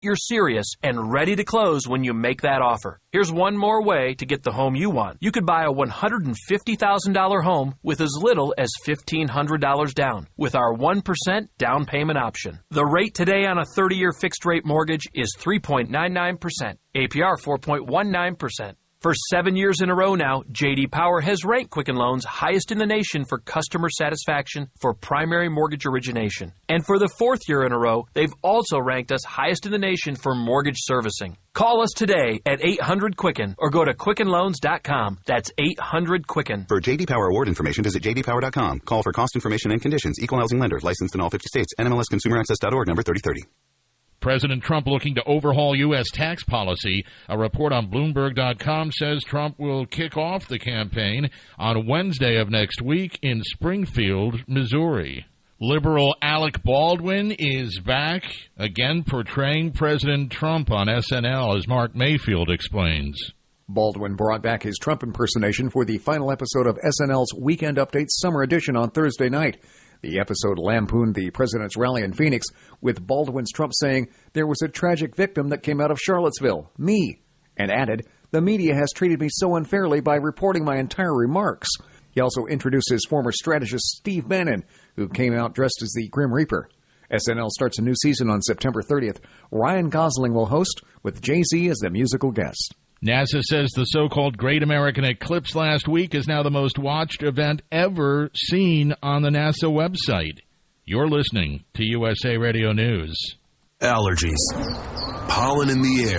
You're serious and ready to close when you make that offer. Here's one more way to get the home you want. You could buy a $150,000 home with as little as $1,500 down with our 1% down payment option. The rate today on a 30-year fixed-rate mortgage is 3.99%, APR 4.19%. For 7 years in a row now, J.D. Power has ranked Quicken Loans highest in the nation for customer satisfaction for primary mortgage origination. And for the 4th year in a row, they've also ranked us highest in the nation for mortgage servicing. Call us today at 800-QUICKEN or go to QuickenLoans.com. That's 800-QUICKEN. For J.D. Power award information, visit jdpower.com. Call for cost information and conditions. Equal housing lender. Licensed in all 50 states. NMLSConsumerAccess.org, number 3030. President Trump looking to overhaul U.S. tax policy. A report on Bloomberg.com says Trump will kick off the campaign on Wednesday of next week in Springfield, Missouri. Liberal Alec Baldwin is back, again portraying President Trump on SNL, as Mark Mayfield explains. Baldwin brought back his Trump impersonation for the final episode of SNL's Weekend Update Summer Edition on Thursday night. The episode lampooned the president's rally in Phoenix, with Baldwin's Trump saying, "There was a tragic victim that came out of Charlottesville, me," and added, "The media has treated me so unfairly by reporting my entire remarks." He also introduced his former strategist Steve Bannon, who came out dressed as the Grim Reaper. SNL starts a new season on September 30th. Ryan Gosling will host, with Jay-Z as the musical guest. NASA says the so-called Great American Eclipse last week is now the most watched event ever seen on the NASA website. You're listening to USA Radio News. Allergies, pollen in the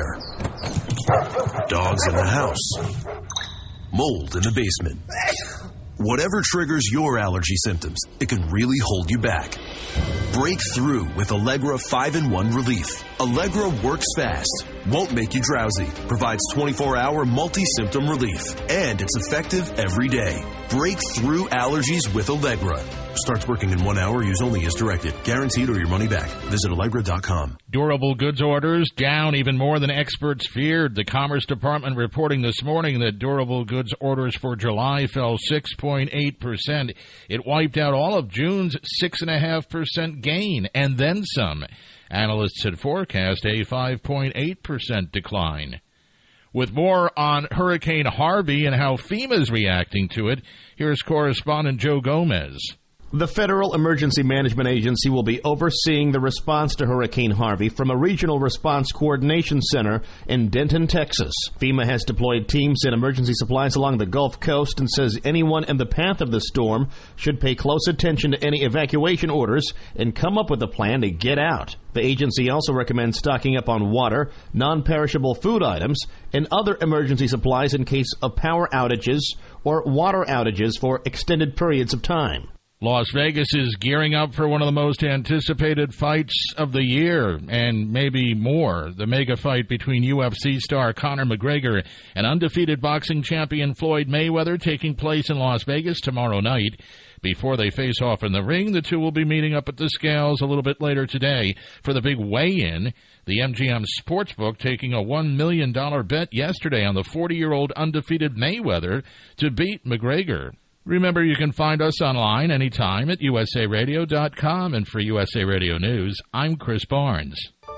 air, dogs in the house, mold in the basement. Whatever triggers your allergy symptoms, it can really hold you back. Break through with Allegra 5-in-1 Relief. Allegra works fast, won't make you drowsy, provides 24-hour multi-symptom relief, and it's effective every day. Break through allergies with Allegra. Starts working in 1 hour. Use only as directed. Guaranteed or your money back. Visit Allegra.com. Durable goods orders down even more than experts feared. The Commerce Department reporting this morning that durable goods orders for July fell 6.8%. It wiped out all of June's 6.5% gain and then some. Analysts had forecast a 5.8% decline. With more on Hurricane Harvey and how FEMA's reacting to it, here's correspondent Joe Gomez. The Federal Emergency Management Agency will be overseeing the response to Hurricane Harvey from a regional response coordination center in Denton, Texas. FEMA has deployed teams and emergency supplies along the Gulf Coast and says anyone in the path of the storm should pay close attention to any evacuation orders and come up with a plan to get out. The agency also recommends stocking up on water, non-perishable food items, and other emergency supplies in case of power outages or water outages for extended periods of time. Las Vegas is gearing up for one of the most anticipated fights of the year, and maybe more. The mega fight between UFC star Conor McGregor and undefeated boxing champion Floyd Mayweather taking place in Las Vegas tomorrow night. Before they face off in the ring, the two will be meeting up at the scales a little bit later today for the big weigh-in. The MGM Sportsbook taking a $1 million bet yesterday on the 40-year-old undefeated Mayweather to beat McGregor. Remember, you can find us online anytime at usaradio.com. And for USA Radio News, I'm Chris Barnes.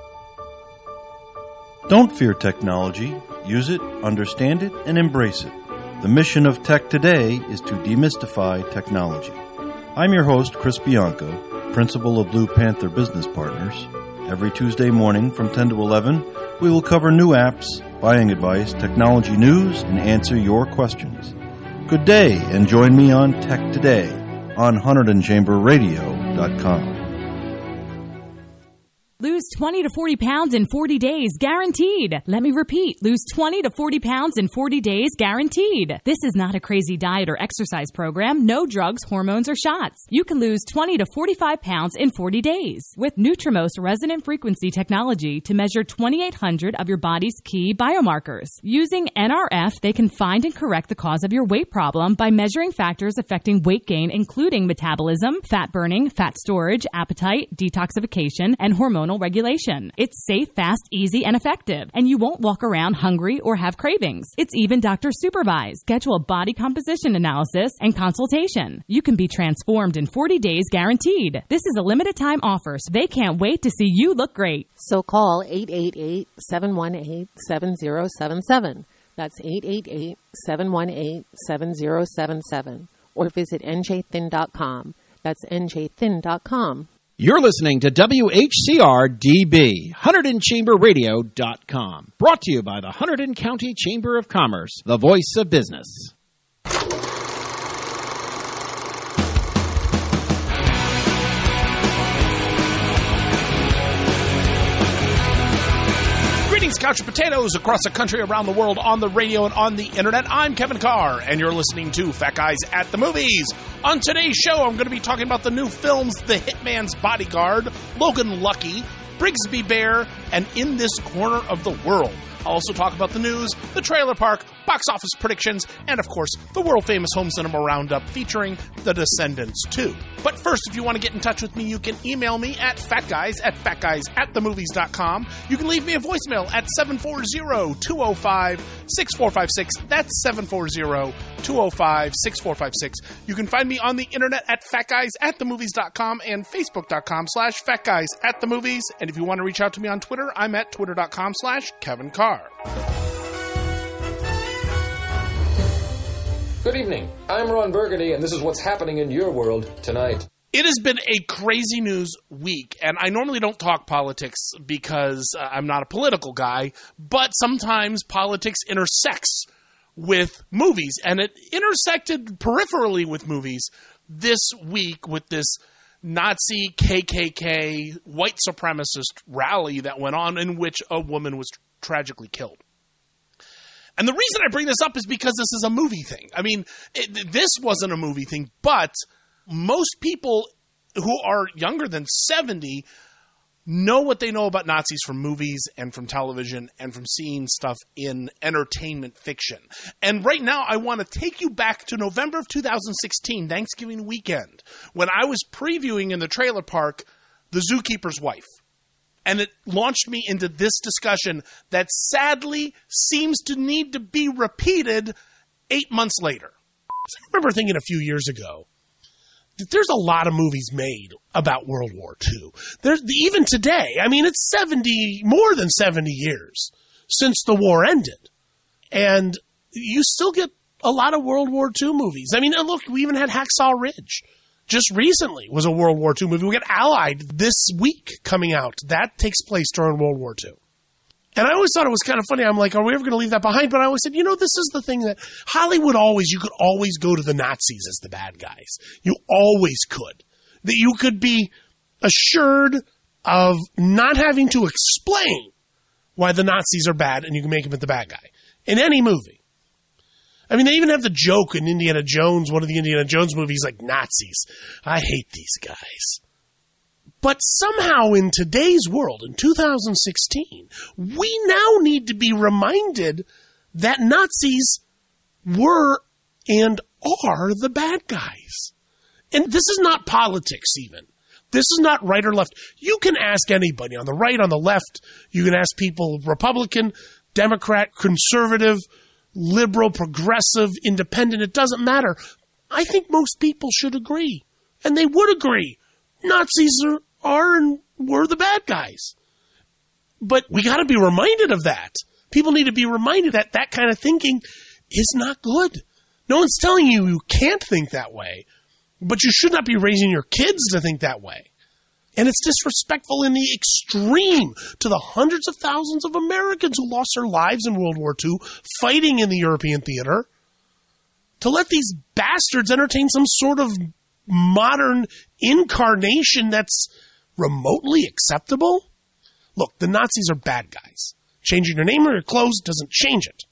Don't fear technology. Use it, understand it, and embrace it. The mission of Tech Today is to demystify technology. I'm your host, Chris Bianco, principal of Blue Panther Business Partners. Every Tuesday morning from 10 to 11, we will cover new apps, buying advice, technology news, and answer your questions. Good day, and join me on Tech Today on HunterdonChamberRadio.com. Lose 20 to 40 pounds in 40 days, guaranteed. Let me repeat. Lose 20 to 40 pounds in 40 days, guaranteed. This is not a crazy diet or exercise program. No drugs, hormones, or shots. You can lose 20 to 45 pounds in 40 days with Nutrimost resonant frequency technology to measure 2,800 of your body's key biomarkers. Using NRF, they can find and correct the cause of your weight problem by measuring factors affecting weight gain, including metabolism, fat burning, fat storage, appetite, detoxification, and hormonal nutritional regulation. It's safe, fast, easy, and effective, and you won't walk around hungry or have cravings. It's even doctor supervised. Schedule a body composition analysis and consultation. You can be transformed in 40 days guaranteed. This is a limited time offer, so they can't wait to see you look great. So call 888-718-7077. That's 888-718-7077. Or visit njthin.com. That's njthin.com. You're listening to WHCR-DB, HunterdonChamberRadio.com. Brought to you by the Hunterdon County Chamber of Commerce, the voice of business. Greetings, couch potatoes across the country, around the world, on the radio and on the internet. I'm Kevin Carr, and you're listening to Fat Guys at the Movies. On today's show, I'm going to be talking about the new films The Hitman's Bodyguard, Logan Lucky, Brigsby Bear, and In This Corner of the World. I'll also talk about the news, the trailer park, box office predictions, and of course, the world-famous home cinema roundup featuring The Descendants 2. But first, if you want to get in touch with me, you can email me at fatguys@fatguysatthemovies.com. You can leave me a voicemail at 740-205-6456. That's 740-205-6456. You can find me on the internet at fatguysatthemovies.com and facebook.com/fatguysatthemovies. And if you want to reach out to me on Twitter, I'm at twitter.com/Kevin Carr. Good evening. I'm Ron Burgundy, and this is what's happening in your world tonight. It has been a crazy news week, and I normally don't talk politics because I'm not a political guy, but sometimes politics intersects with movies, and it intersected peripherally with movies this week with this Nazi KKK white supremacist rally that went on in which a woman was tragically killed. And the reason I bring this up is because this is a movie thing. I mean, this wasn't a movie thing, but most people who are younger than 70 know what they know about Nazis from movies and from television and from seeing stuff in entertainment fiction. And right now, I want to take you back to November of 2016, Thanksgiving weekend, when I was previewing in the trailer park The Zookeeper's Wife. And it launched me into this discussion that sadly seems to need to be repeated 8 months later. So I remember thinking a few years ago that there's a lot of movies made about World War II. Even today, I mean, it's more than 70 years since the war ended. And you still get a lot of World War II movies. I mean, look, we even had Hacksaw Ridge. Just recently was a World War II movie. We got Allied this week coming out. That takes place during World War II. And I always thought it was kind of funny. I'm like, are we ever going to leave that behind? But I always said, this is the thing that Hollywood you could always go to the Nazis as the bad guys. You always could. That you could be assured of not having to explain why the Nazis are bad and you can make them the bad guy in any movie. I mean, they even have the joke in Indiana Jones, one of the Indiana Jones movies, like, Nazis. I hate these guys. But somehow in today's world, in 2016, we now need to be reminded that Nazis were and are the bad guys. And this is not politics even. This is not right or left. You can ask anybody on the right, on the left. You can ask people, Republican, Democrat, conservative, liberal, progressive, independent, it doesn't matter. I think most people should agree. And they would agree. Nazis are and were the bad guys. But we got to be reminded of that. People need to be reminded that that kind of thinking is not good. No one's telling you you can't think that way. But you should not be raising your kids to think that way. And it's disrespectful in the extreme to the hundreds of thousands of Americans who lost their lives in World War II fighting in the European theater. To let these bastards entertain some sort of modern incarnation that's remotely acceptable? Look, the Nazis are bad guys. Changing your name or your clothes doesn't change it.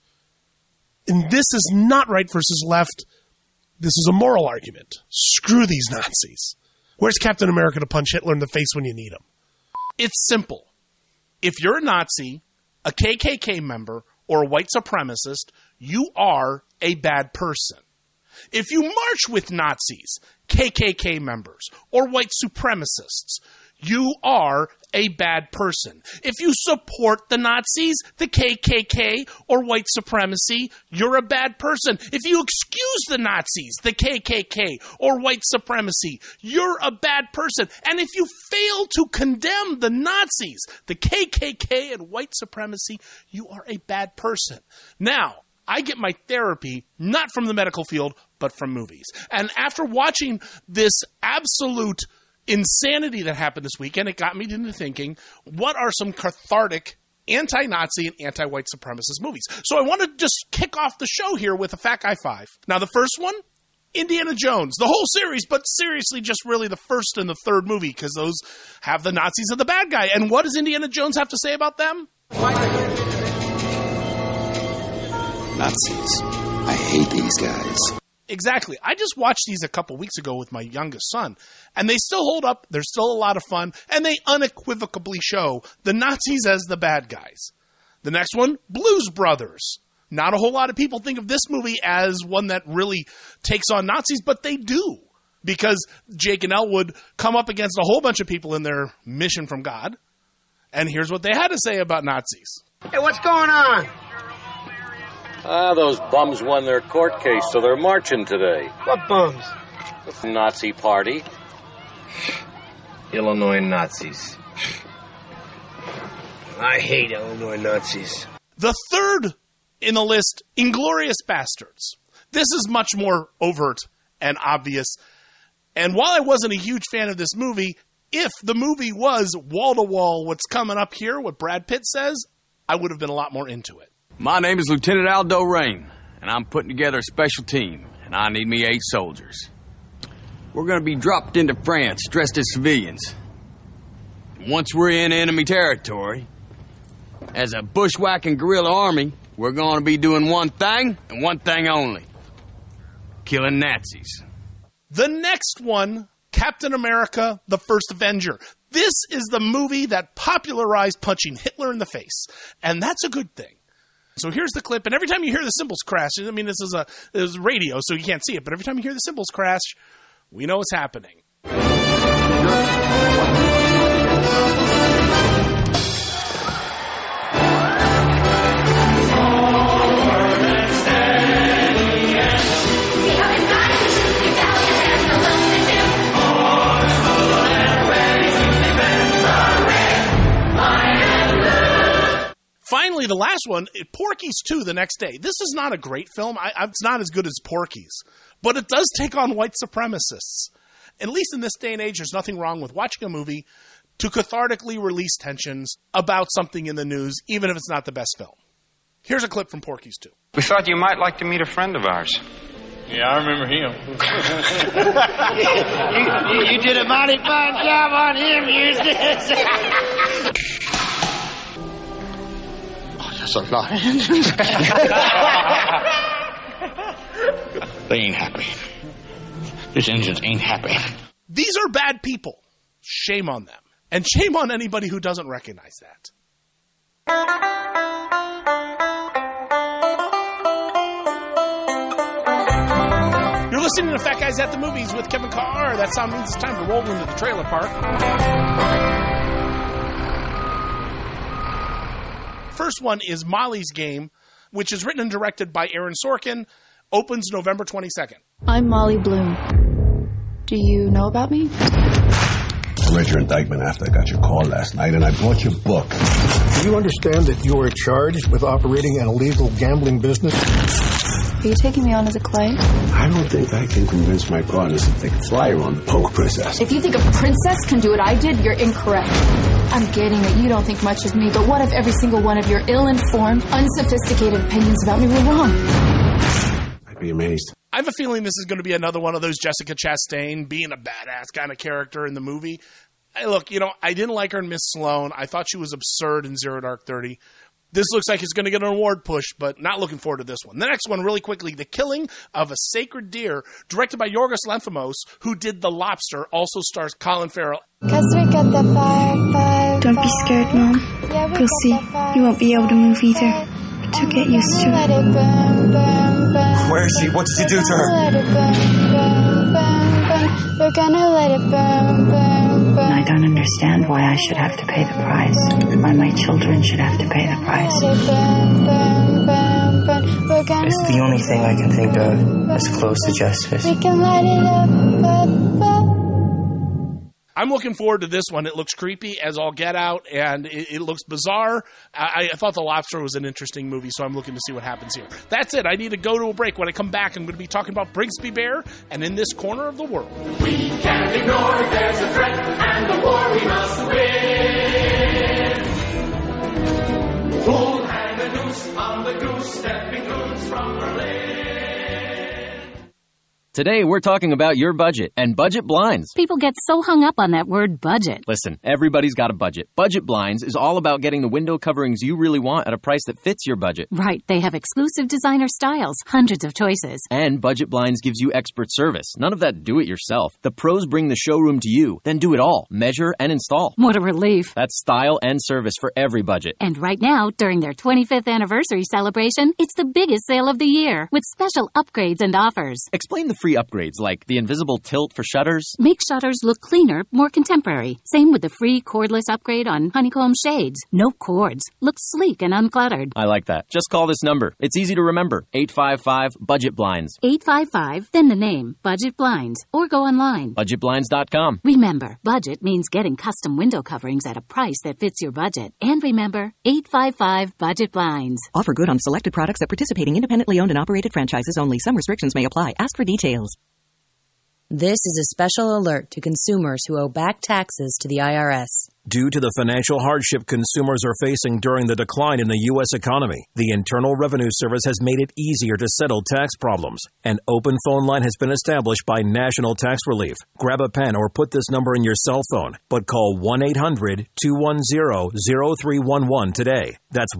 And this is not right versus left. This is a moral argument. Screw these Nazis. Where's Captain America to punch Hitler in the face when you need him? It's simple. If you're a Nazi, a KKK member, or a white supremacist, you are a bad person. If you march with Nazis, KKK members, or white supremacists, you are a bad person. If you support the Nazis, the KKK, or white supremacy, you're a bad person. If you excuse the Nazis, the KKK, or white supremacy, you're a bad person. And if you fail to condemn the Nazis, the KKK, and white supremacy, you are a bad person. Now, I get my therapy not from the medical field, but from movies. And after watching this absolute insanity that happened this weekend, it got me into thinking, what are some cathartic anti-Nazi and anti-white supremacist movies? So I want to just kick off the show here with a Fat Guy 5. Now, the first one, Indiana Jones. The whole series, but seriously, just really the first and the third movie, because those have the Nazis and the bad guy. And what does Indiana Jones have to say about them? Nazis. I hate these guys. Exactly. I just watched these a couple weeks ago with my youngest son, and they still hold up. They're still a lot of fun, and they unequivocally show the Nazis as the bad guys. The next one, Blues Brothers. Not a whole lot of people think of this movie as one that really takes on Nazis, but they do, because Jake and Elwood come up against a whole bunch of people in their mission from God, and here's what they had to say about Nazis. Hey, what's going on? Those bums won their court case, so they're marching today. What bums? The Nazi party. Illinois Nazis. I hate Illinois Nazis. The third in the list, Inglourious Bastards. This is much more overt and obvious. And while I wasn't a huge fan of this movie, if the movie was wall-to-wall what's coming up here, what Brad Pitt says, I would have been a lot more into it. My name is Lieutenant Aldo Rain, and I'm putting together a special team, and I need me 8 soldiers. We're going to be dropped into France dressed as civilians. Once we're in enemy territory, as a bushwhacking guerrilla army, we're going to be doing one thing and one thing only: killing Nazis. The next one, Captain America, the First Avenger. This is the movie that popularized punching Hitler in the face, and that's a good thing. So here's the clip, and every time you hear the cymbals crash, I mean, this is radio, so you can't see it, but every time you hear the cymbals crash, we know what's happening. Finally, the last one, Porky's 2 the next day. This is not a great film. It's not as good as Porky's. But it does take on white supremacists. At least in this day and age, there's nothing wrong with watching a movie to cathartically release tensions about something in the news, even if it's not the best film. Here's a clip from Porky's 2. We thought you might like to meet a friend of ours. Yeah, I remember him. you did a mighty fine job on him, Eustace. That's a lot. They ain't happy. These Indians ain't happy. These are bad people. Shame on them. And shame on anybody who doesn't recognize that. You're listening to Fat Guys at the Movies with Kevin Carr. That sound means it's time to roll into the trailer park. First one is Molly's Game, which is written and directed by Aaron Sorkin, opens November 22nd. I'm Molly Bloom. Do you know about me? I read your indictment after I got your call last night, and I bought your book. Do you understand that you are charged with operating an illegal gambling business? Are you taking me on as a client? I don't think I can convince my partners to take a flyer on the Poke Princess. If you think a princess can do what I did, you're incorrect. I'm getting that you don't think much of me, but what if every single one of your ill-informed, unsophisticated opinions about me were wrong? I'd be amazed. I have a feeling this is going to be another one of those Jessica Chastain being a badass kind of character in the movie. Hey, look, I didn't like her in Miss Sloane. I thought she was absurd in Zero Dark 30. This looks like it's going to get an award push, but not looking forward to this one. The next one, really quickly, The Killing of a Sacred Deer, directed by Yorgos Lanthimos, who did The Lobster, also stars Colin Farrell. 'Cause we got the fire. Don't be scared, Mom. You'll see, you won't be able to move either. But you'll get used to it. Where is she? What did you do to her? burn, burn. We're gonna let it burn, burn, burn. I don't understand why I should have to pay the price. Why my children should have to pay the price. Let it burn, burn, burn, burn. We're gonna it's the only thing I can think of that's close to justice. We can light it up, up, up. I'm looking forward to this one. It looks creepy as all get out, and it looks bizarre. I thought The Lobster was an interesting movie, so I'm looking to see what happens here. That's it. I need to go to a break. When I come back, I'm going to be talking about Brigsby Bear and In This Corner of the World. We can't ignore there's a threat, and the war we must win. Who'll hang a noose on the goose, stepping goons from Berlin? Today, we're talking about your budget and budget blinds. People get so hung up on that word budget. Listen, everybody's got a budget. Budget blinds is all about getting the window coverings you really want at a price that fits your budget. Right. They have exclusive designer styles, hundreds of choices. And Budget Blinds gives you expert service. None of that do-it-yourself. The pros bring the showroom to you, then do it all. Measure and install. What a relief. That's style and service for every budget. And right now, during their 25th anniversary celebration, it's the biggest sale of the year with special upgrades and offers. Explain the free upgrades, like the invisible tilt for shutters. Make shutters look cleaner, more contemporary. Same with the free cordless upgrade on honeycomb shades. No cords. Looks sleek and uncluttered. I like that. Just call this number. It's easy to remember. 855-BUDGET-BLINDS. 855, then the name, Budget Blinds. Or go online. BudgetBlinds.com. Remember, budget means getting custom window coverings at a price that fits your budget. And remember, 855-BUDGET-BLINDS. Offer good on selected products at participating independently owned and operated franchises only. Some restrictions may apply. Ask for details. This is a special alert to consumers who owe back taxes to the IRS. Due to the financial hardship consumers are facing during the decline in the U.S. economy, the Internal Revenue Service has made it easier to settle tax problems. An open phone line has been established by National Tax Relief. Grab a pen or put this number in your cell phone, but call 1-800-210-0311 today. That's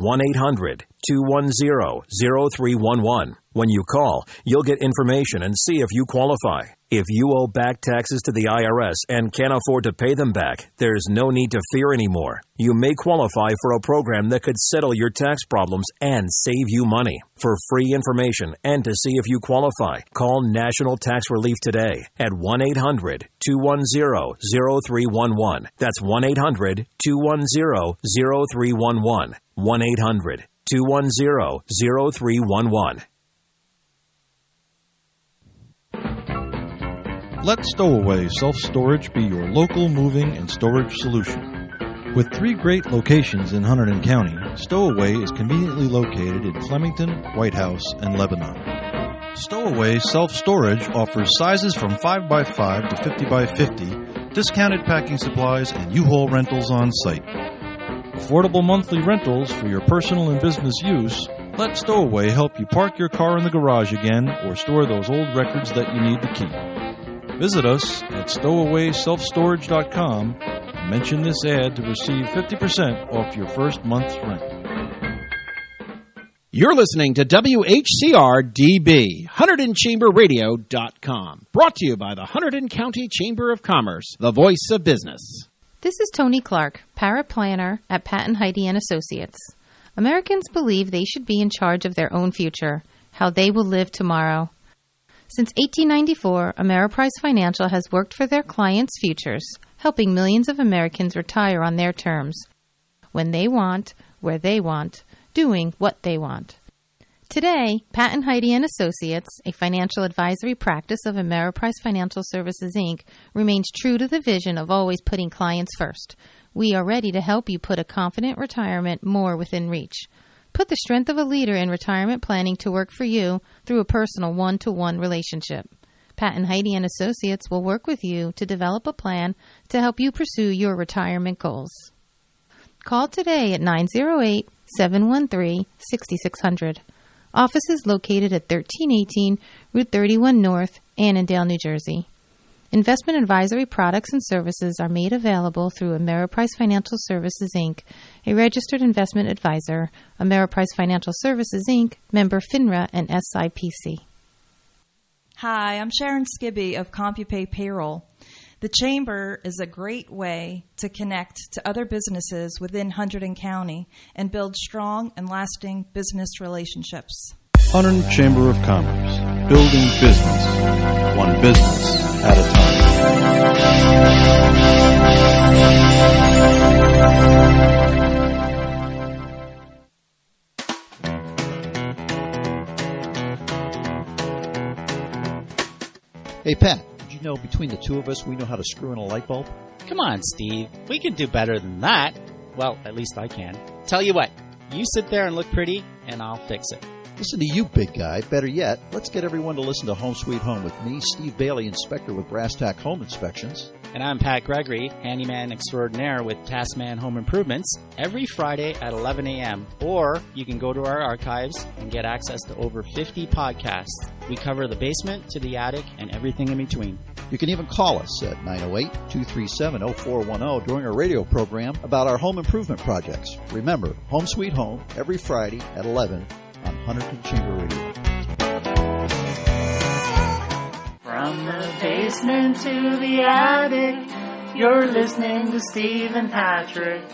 1-800-210-0311. When you call, you'll get information and see if you qualify. If you owe back taxes to the IRS and can't afford to pay them back, there's no need to fear anymore. You may qualify for a program that could settle your tax problems and save you money. For free information and to see if you qualify, call National Tax Relief today at 1-800-210-0311. That's 1-800-210-0311. 1-800-210-0311. Let Stowaway Self-Storage be your local moving and storage solution. With 3 great locations in Hunterdon County, Stowaway is conveniently located in Flemington, White House, and Lebanon. Stowaway Self-Storage offers sizes from 5x5 to 50x50, discounted packing supplies, and U-Haul rentals on site. Affordable monthly rentals for your personal and business use. Let Stowaway help you park your car in the garage again or store those old records that you need to keep. Visit us at stowawayselfstorage.com and mention this ad to receive 50% off your first month's rent. You're listening to WHCR-DB, HunterdonChamberRadio.com. Brought to you by the Hunterdon County Chamber of Commerce, the voice of business. This is Tony Clark, paraplanner at Patton Heide & Associates. Americans believe they should be in charge of their own future, how they will live tomorrow. Since 1894, Ameriprise Financial has worked for their clients' futures, helping millions of Americans retire on their terms, when they want, where they want, doing what they want. Today, Patton Heide & Associates, a financial advisory practice of Ameriprise Financial Services, Inc., remains true to the vision of always putting clients first. We are ready to help you put a confident retirement more within reach. Put the strength of a leader in retirement planning to work for you through a personal one-to-one relationship. Patton Heide & Associates will work with you to develop a plan to help you pursue your retirement goals. Call today at 908-713-6600. Office is located at 1318 Route 31 North, Annandale, New Jersey. Investment advisory products and services are made available through Ameriprise Financial Services, Inc., a registered investment advisor, Ameriprise Financial Services, Inc., member FINRA and SIPC. Hi, I'm Sharon Skibby of CompuPay Payroll. The Chamber is a great way to connect to other businesses within Hunterdon County and build strong and lasting business relationships. Hunterdon Chamber of Commerce, building business, one business at a time. Hey, Pat, did you know between the two of us we know how to screw in a light bulb? Come on, Steve. We can do better than that. Well, at least I can. Tell you what, you sit there and look pretty, and I'll fix it. Listen to you, big guy. Better yet, let's get everyone to listen to Home Sweet Home with me, Steve Bailey, inspector with Brass Tack Home Inspections. And I'm Pat Gregory, handyman extraordinaire with Taskman Home Improvements, every Friday at 11 a.m. Or you can go to our archives and get access to over 50 podcasts. We cover the basement to the attic and everything in between. You can even call us at 908-237-0410 during our radio program about our home improvement projects. Remember, Home Sweet Home, every Friday at 11 on Hunterton Chamber Radio. From the basement to the attic, you're listening to Steve and Patrick.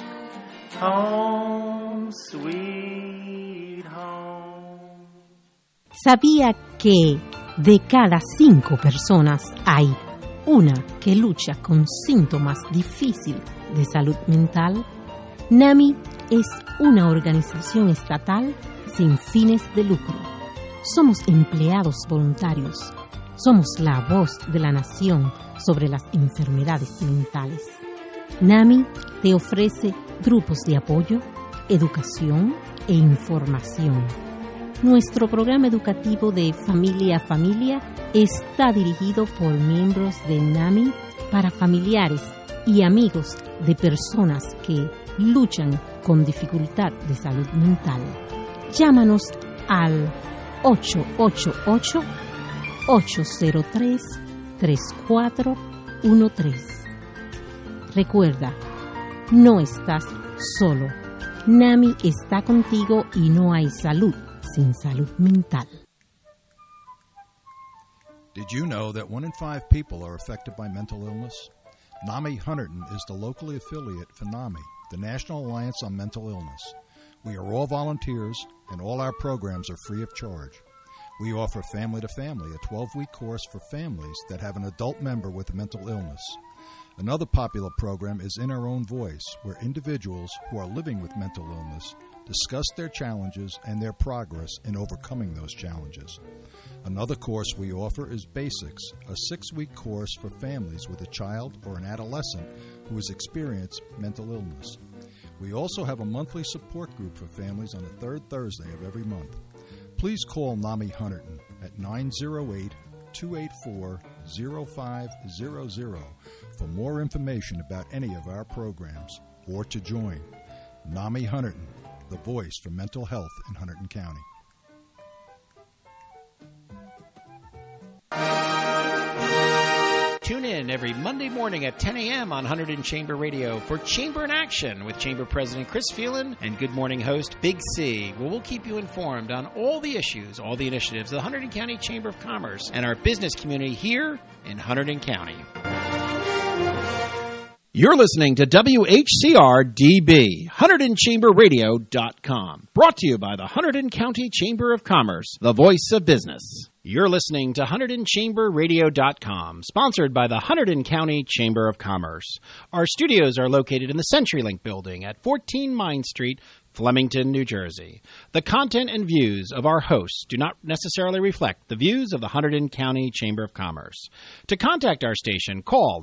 Home Sweet Home. ¿Sabía que de cada 5 personas hay una que lucha con síntomas difíciles de salud mental? NAMI es una organización estatal sin fines de lucro. Somos empleados voluntarios. Somos la voz de la nación sobre las enfermedades mentales. NAMI te ofrece grupos de apoyo, educación e información. Nuestro programa educativo de Familia a Familia está dirigido por miembros de NAMI para familiares y amigos de personas que luchan con dificultad de salud mental. Llámanos al 888-803-3413. Recuerda, no estás solo. NAMI está contigo y no hay salud sin salud mental. Did you know that 1 in 5 people are affected by mental illness? NAMI Hunterton is the locally affiliate for NAMI, the National Alliance on Mental Illness. We are all volunteers, and all our programs are free of charge. We offer Family to Family, a 12-week course for families that have an adult member with a mental illness. Another popular program is In Our Own Voice, where individuals who are living with mental illness discuss their challenges and their progress in overcoming those challenges. Another course we offer is Basics, a 6-week course for families with a child or an adolescent who has experienced mental illness. We also have a monthly support group for families on the third Thursday of every month. Please call NAMI Hunterton at 908-284-0500 for more information about any of our programs or to join. NAMI Hunterton, the voice for mental health in Hunterdon County. Tune in every Monday morning at 10 a.m. on Hunterdon Chamber Radio for Chamber in Action with Chamber President Chris Phelan and Good Morning host Big C, where we'll keep you informed on all the issues, all the initiatives of the Hunterdon County Chamber of Commerce and our business community here in Hunterdon County. You're listening to WHCR-DB, HunterdonChamberRadio.com, brought to you by the Hunterdon County Chamber of Commerce, the voice of business. You're listening to HunterdonChamberRadio.com, sponsored by the Hunterdon County Chamber of Commerce. Our studios are located in the CenturyLink building at 14 Mine Street, Flemington, New Jersey. The content and views of our hosts do not necessarily reflect the views of the Hunterdon County Chamber of Commerce. To contact our station, call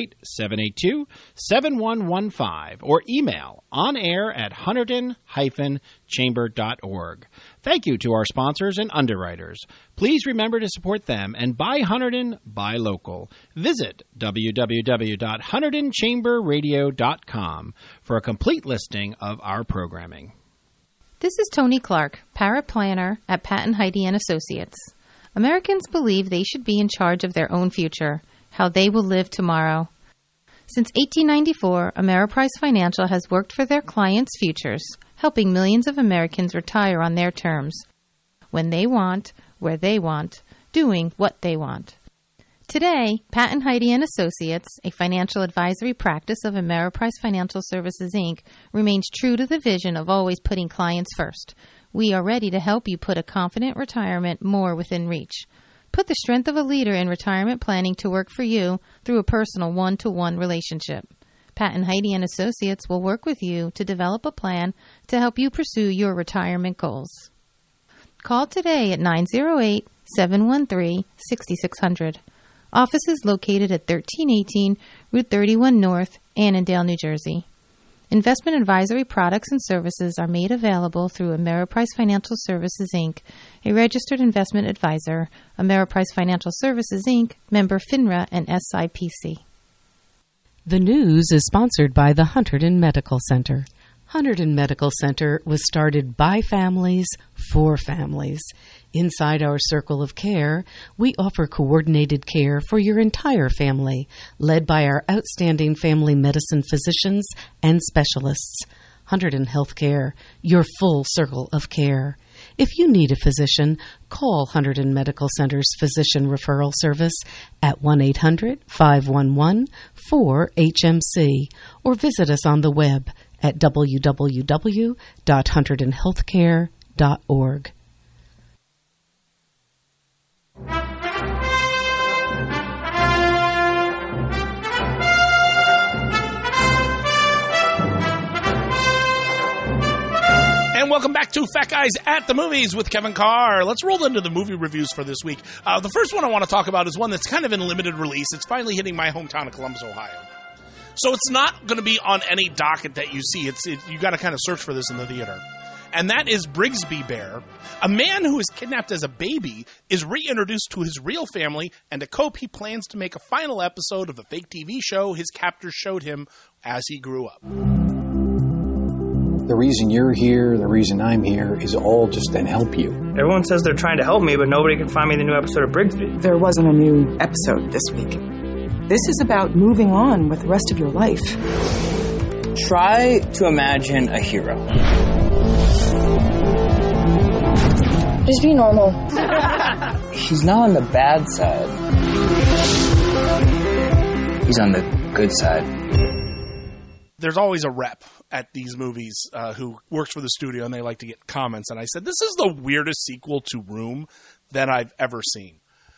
908-782-7115 or email onair@hunterdon-chamber.org. Thank you to our sponsors and underwriters. Please remember to support them and buy Hunterdon, buy local. Visit www.HunterdonChamberRadio.com for a complete listing of our programming. This is Tony Clark, paraplanner at Pat & Heidi & Associates. Americans believe they should be in charge of their own future, how they will live tomorrow. Since 1894, Ameriprise Financial has worked for their clients' futures, helping millions of Americans retire on their terms, when they want, where they want, doing what they want. Today, Pat & Heidi & Associates, a financial advisory practice of Ameriprise Financial Services, Inc., remains true to the vision of always putting clients first. We are ready to help you put a confident retirement more within reach. Put the strength of a leader in retirement planning to work for you through a personal one-to-one relationship. Pat and Heidi and Associates will work with you to develop a plan to help you pursue your retirement goals. Call today at 908-713-6600. Office is located at 1318 Route 31 North, Annandale, New Jersey. Investment advisory products and services are made available through Ameriprise Financial Services, Inc., a registered investment advisor. Ameriprise Financial Services, Inc., member FINRA and SIPC. The news is sponsored by the Hunterdon Medical Center. Hunterdon Medical Center was started by families for families. Inside our circle of care, we offer coordinated care for your entire family, led by our outstanding family medicine physicians and specialists. Hunterdon Healthcare, your full circle of care. If you need a physician, call Hunterdon Medical Center's Physician Referral Service at 1-800-511-4HMC or visit us on the web at www.hunterdonhealthcare.org. And welcome back to Fat Guys at the Movies with Kevin Carr. Let's roll into the movie reviews for this week. The first one I want to talk about is one that's kind of in limited release. It's finally hitting my hometown of Columbus, Ohio. So it's not going to be on any docket that you see. You got to kind of search for this in the theater. And that is Brigsby Bear. A man who is kidnapped as a baby is reintroduced to his real family, and to cope, he plans to make a final episode of the fake TV show his captors showed him as he grew up. The reason you're here, the reason I'm here, is all just to help you. Everyone says they're trying to help me, but nobody can find me the new episode of Brigsby. There wasn't a new episode this week. This is about moving on with the rest of your life. Try to imagine a hero. Just be normal. He's not on the bad side. He's on the good side. There's always a rep at these movies who works for the studio, and they like to get comments. And I said, this is the weirdest sequel to Room that I've ever seen.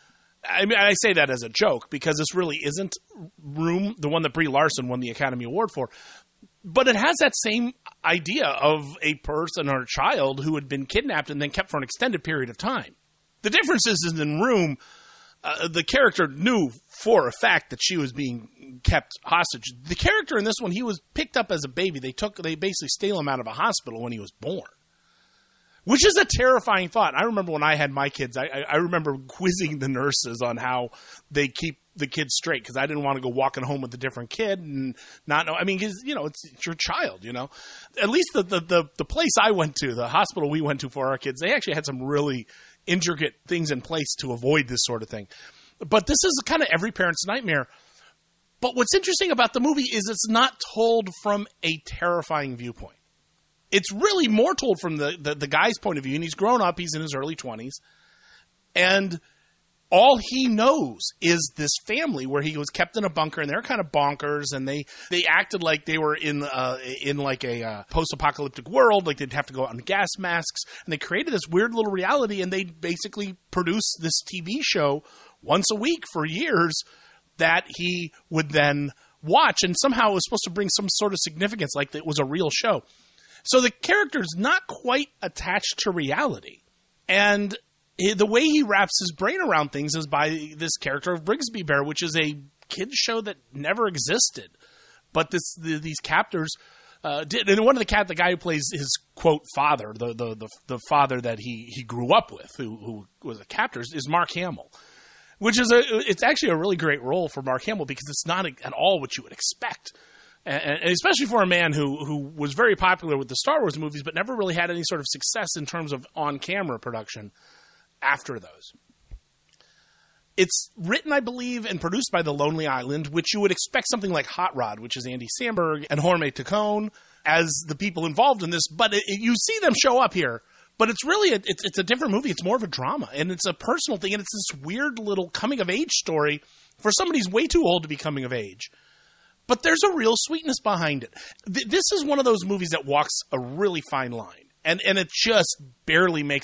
I mean, I say that as a joke because this really isn't Room, the one that Brie Larson won the Academy Award for. But it has that same idea of a person or a child who had been kidnapped and then kept for an extended period of time. The difference is in Room, the character knew for a fact that she was being kept hostage. The character in this one, he was picked up as a baby. They basically steal him out of a hospital when he was born, which is a terrifying thought. I remember when I had my kids, I remember quizzing the nurses on how they keep the kids straight, because I didn't want to go walking home with a different kid and not know. I mean, because, it's your child, At least the place I went to, the hospital we went to for our kids, they actually had some really intricate things in place to avoid this sort of thing. But this is kind of every parent's nightmare. But what's interesting about the movie is it's not told from a terrifying viewpoint. It's really more told from the guy's point of view, and he's grown up, he's in his early 20s, and all he knows is this family where he was kept in a bunker, and they're kind of bonkers, and they acted like they were in like a post-apocalyptic world, like they'd have to go out in gas masks, and they created this weird little reality, and they basically produced this TV show once a week for years that he would then watch, and somehow it was supposed to bring some sort of significance, like it was a real show. So the character's not quite attached to reality, and the way he wraps his brain around things is by this character of Brigsby Bear, which is a kids show that never existed. But these captors did. And one of the guy who plays his, quote, father, the father that he grew up with, who was a captor, is Mark Hamill. Which is it's actually a really great role for Mark Hamill because it's not at all what you would expect. And especially for a man who was very popular with the Star Wars movies but never really had any sort of success in terms of on-camera production after those. It's written, I believe, and produced by The Lonely Island, which you would expect something like Hot Rod, which is Andy Samberg and Jorge Tacón as the people involved in this. But you see them show up here. But it's really it's a different movie. It's more of a drama, and it's a personal thing, and it's this weird little coming-of-age story for somebody who's way too old to be coming of age. But there's a real sweetness behind it. This is one of those movies that walks a really fine line, and it just barely makes it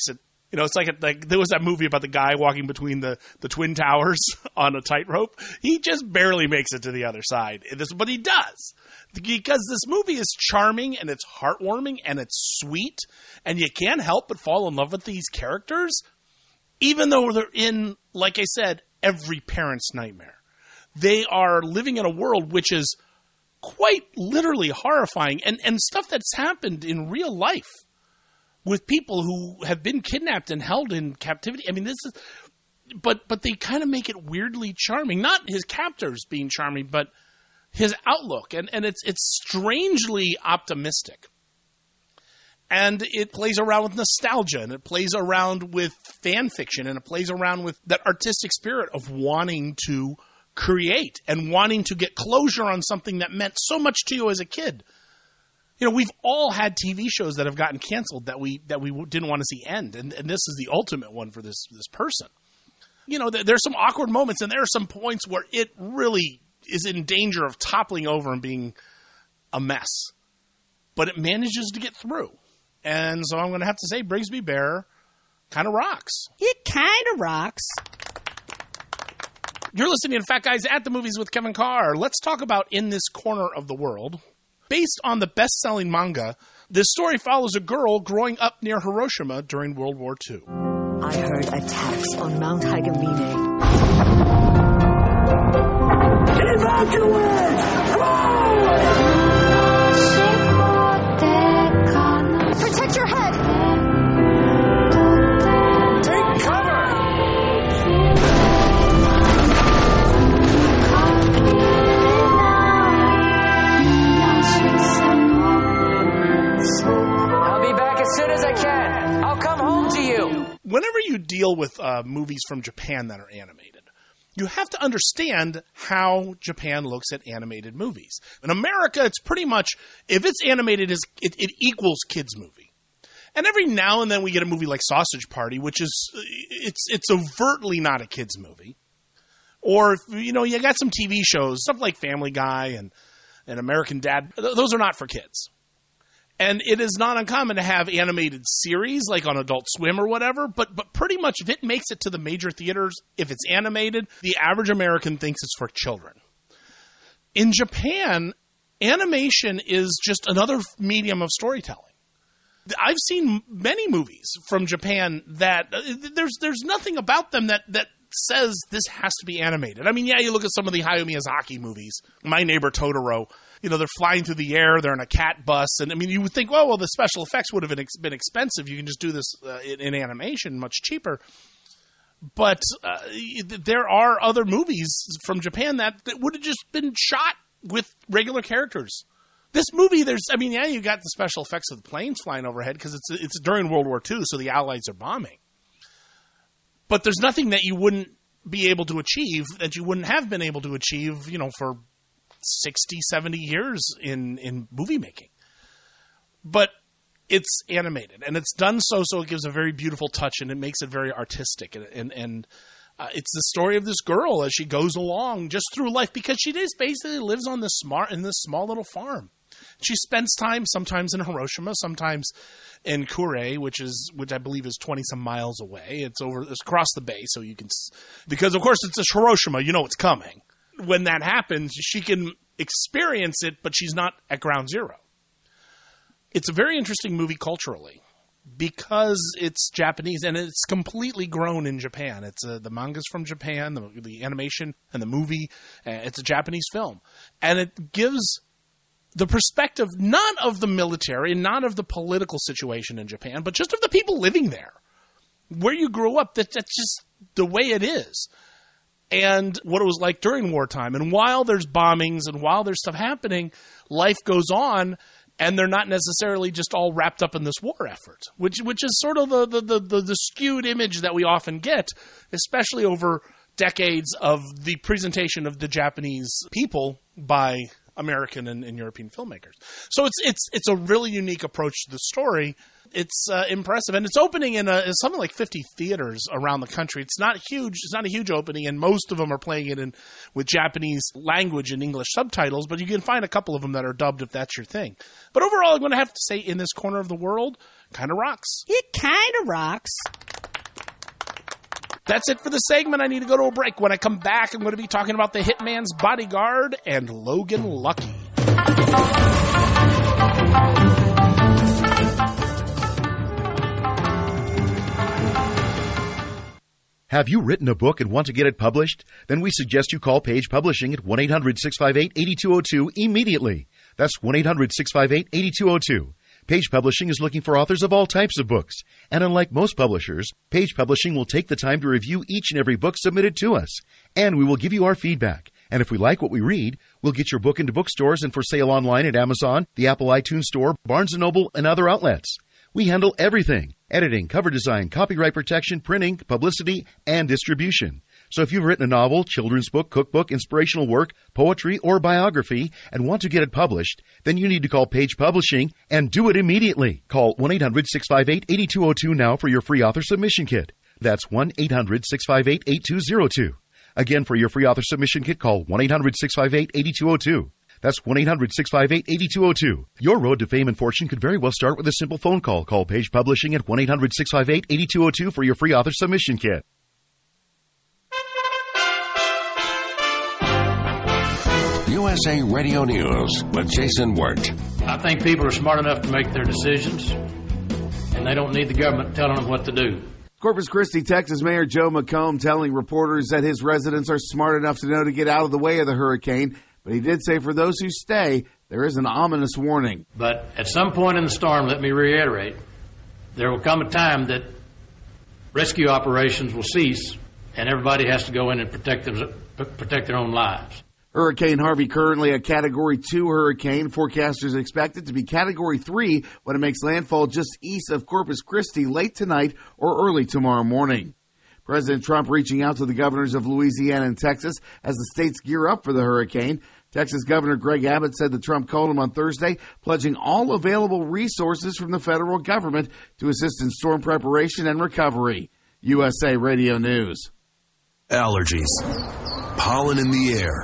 You know, it's like there was that movie about the guy walking between the Twin Towers on a tightrope. He just barely makes it to the other side. But he does. Because this movie is charming and it's heartwarming and it's sweet. And you can't help but fall in love with these characters. Even though they're in, like I said, every parent's nightmare. They are living in a world which is quite literally horrifying. And stuff that's happened in real life. With people who have been kidnapped and held in captivity. I mean, this is, but they kind of make it weirdly charming. Not his captors being charming, but his outlook, and it's strangely optimistic. And it plays around with nostalgia, and it plays around with fan fiction, and it plays around with that artistic spirit of wanting to create and wanting to get closure on something that meant so much to you as a kid. You know, we've all had TV shows that have gotten canceled that we didn't want to see end, and this is the ultimate one for this person. You know, there's some awkward moments, and there are some points where it really is in danger of toppling over and being a mess. But it manages to get through. And so I'm going to have to say Brigsby Bear kind of rocks. It kind of rocks. You're listening to Fat Guys at the Movies with Kevin Carr. Let's talk about In This Corner of the World. Based on the best-selling manga, this story follows a girl growing up near Hiroshima during World War II. I heard attacks on Mount Hagamine. Evacuate! Protect your head! Take cover! I'll be back as soon as I can. I'll come home to you. Whenever you deal with movies from Japan that are animated, you have to understand how Japan looks at animated movies. In America, it's pretty much, if it's animated, it equals kids' movie. And every now and then we get a movie like Sausage Party, which is, it's overtly not a kids' movie. Or, you know, you got some TV shows, stuff like Family Guy and American Dad. Those are not for kids. And it is not uncommon to have animated series, like on Adult Swim or whatever, but pretty much if it makes it to the major theaters, if it's animated, the average American thinks it's for children. In Japan, animation is just another medium of storytelling. I've seen many movies from Japan that there's nothing about them that says this has to be animated. I mean, yeah, you look at some of the Hayao Miyazaki movies, My Neighbor Totoro. You know, they're flying through the air, they're in a cat bus, and I mean, you would think, well, the special effects would have been expensive. You can just do this in animation, much cheaper. But there are other movies from Japan that would have just been shot with regular characters. This movie, you got the special effects of the planes flying overhead because it's during World War II, so the Allies are bombing. But there's nothing that you wouldn't be able to achieve that you wouldn't have been able to achieve, you know, for 60, 70 years in movie making. But it's animated, and it's done so it gives a very beautiful touch, and it makes it very artistic. And it's the story of this girl as she goes along just through life, because she just basically lives on this small little farm. She spends time sometimes in Hiroshima, sometimes in Kure, which I believe is 20 some miles away. It's across the bay, so you can, because of course it's a Hiroshima, you know it's coming. When that happens, she can experience it, but she's not at ground zero. It's a very interesting movie culturally because it's Japanese and it's completely grown in Japan. It's the manga's from Japan, the animation and the movie. It's a Japanese film, and it gives the perspective not of the military and not of the political situation in Japan, but just of the people living there, where you grew up. That's just the way it is. And what it was like during wartime. And while there's bombings and while there's stuff happening, life goes on, and they're not necessarily just all wrapped up in this war effort, which is sort of the skewed image that we often get, especially over decades of the presentation of the Japanese people by American and European filmmakers. So it's a really unique approach to the story. It's impressive, and it's opening in something like 50 theaters around the country. It's not huge. It's not a huge opening, and most of them are playing it with Japanese language and English subtitles. But you can find a couple of them that are dubbed if that's your thing. But overall, I'm going to have to say, In This Corner of the World, kind of rocks. It kind of rocks. That's it for the segment. I need to go to a break. When I come back, I'm going to be talking about The Hitman's Bodyguard and Logan Lucky. Have you written a book and want to get it published? Then we suggest you call Page Publishing at 1-800-658-8202 immediately. That's 1-800-658-8202. Page Publishing is looking for authors of all types of books. And unlike most publishers, Page Publishing will take the time to review each and every book submitted to us. And we will give you our feedback. And if we like what we read, we'll get your book into bookstores and for sale online at Amazon, the Apple iTunes Store, Barnes & Noble, and other outlets. We handle everything: editing, cover design, copyright protection, printing, publicity, and distribution. So if you've written a novel, children's book, cookbook, inspirational work, poetry, or biography and want to get it published, then you need to call Page Publishing and do it immediately. Call 1-800-658-8202 now for your free author submission kit. That's 1-800-658-8202. Again, for your free author submission kit, call 1-800-658-8202. That's 1-800-658-8202. Your road to fame and fortune could very well start with a simple phone call. Call Page Publishing at 1-800-658-8202 for your free author submission kit. USA Radio News with Jason Wirt. I think people are smart enough to make their decisions, and they don't need the government telling them what to do. Corpus Christi, Texas Mayor Joe McComb telling reporters that his residents are smart enough to know to get out of the way of the hurricane. But he did say for those who stay, there is an ominous warning. But at some point in the storm, let me reiterate, there will come a time that rescue operations will cease and everybody has to go in and protect their own lives. Hurricane Harvey, currently a Category 2 hurricane. Forecasters expect it to be Category 3 when it makes landfall just east of Corpus Christi late tonight or early tomorrow morning. President Trump reaching out to the governors of Louisiana and Texas as the states gear up for the hurricane. Texas Governor Greg Abbott said that Trump called him on Thursday, pledging all available resources from the federal government to assist in storm preparation and recovery. USA Radio News. Allergies, pollen in the air,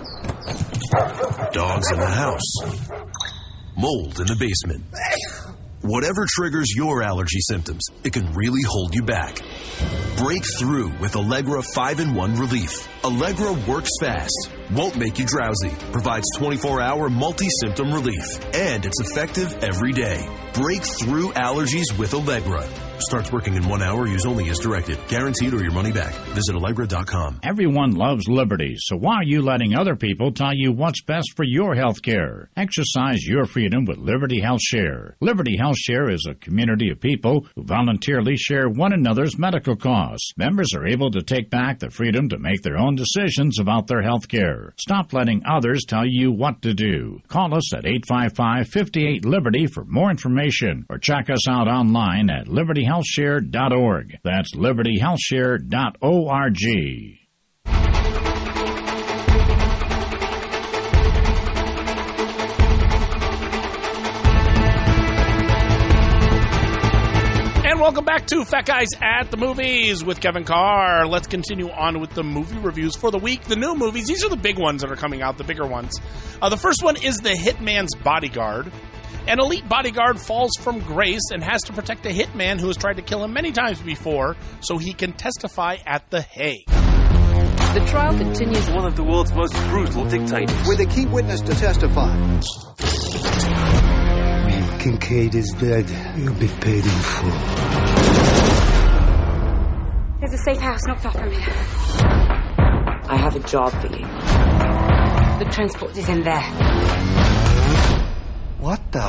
dogs in the house, mold in the basement. Whatever triggers your allergy symptoms, it can really hold you back. Break through with Allegra 5-in-1 Relief. Allegra works fast, won't make you drowsy, provides 24-hour multi-symptom relief, and it's effective every day. Break through allergies with Allegra. Starts working in 1 hour. Use only as directed. Guaranteed or your money back. Visit Allegra.com. Everyone loves liberty, so why are you letting other people tell you what's best for your health care? Exercise your freedom with Liberty Health Share. Liberty Health Share is a community of people who voluntarily share one another's medical costs. Members are able to take back the freedom to make their own decisions about their health care. Stop letting others tell you what to do. Call us at 855-58-LIBERTY for more information, or check us out online at libertyhealthshare.org. That's libertyhealthshare.org. And welcome back to Fat Guys at the Movies with Kevin Carr. Let's continue on with the movie reviews for the week. The new movies, these are the big ones that are coming out, the bigger ones. The first one is The Hitman's Bodyguard. An elite bodyguard falls from grace and has to protect a hitman who has tried to kill him many times before so he can testify at The Hague. The trial continues. One of the world's most brutal dictators. With a key witness to testify. When Kincaid is dead, you'll be paid in full. There's a safe house not far from here. I have a job for you. The transport is in there. What the?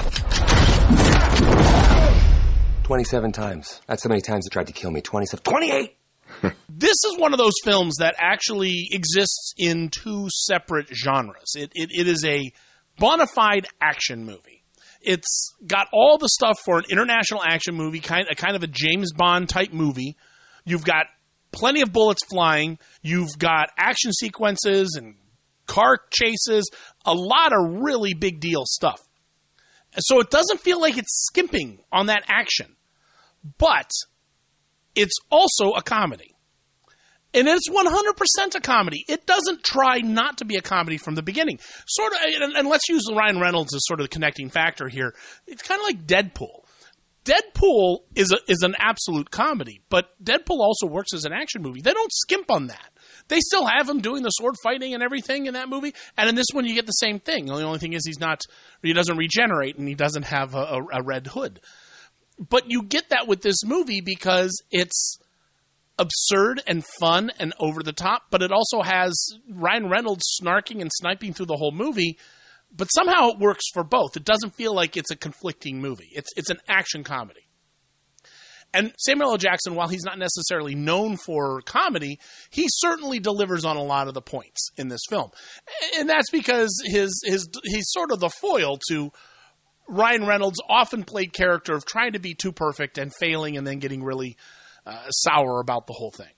27 times. That's how many times he tried to kill me. 28! This is one of those films that actually exists in two separate genres. It is a bona fide action movie. It's got all the stuff for an international action movie, kind of a James Bond type movie. You've got plenty of bullets flying. You've got action sequences and car chases. A lot of really big deal stuff. So it doesn't feel like it's skimping on that action. But it's also a comedy. And it's 100% a comedy. It doesn't try not to be a comedy from the beginning. And let's use Ryan Reynolds as sort of the connecting factor here. It's kind of like Deadpool. Deadpool is an absolute comedy, but Deadpool also works as an action movie. They don't skimp on that. They still have him doing the sword fighting and everything in that movie, and in this one you get the same thing. The only thing is he doesn't regenerate and he doesn't have a red hood. But you get that with this movie because it's absurd and fun and over the top, but it also has Ryan Reynolds snarking and sniping through the whole movie. But somehow it works for both. It doesn't feel like it's a conflicting movie. It's an action comedy. And Samuel L. Jackson, while he's not necessarily known for comedy, he certainly delivers on a lot of the points in this film. And that's because he's sort of the foil to Ryan Reynolds' often played character of trying to be too perfect and failing and then getting really sour about the whole thing.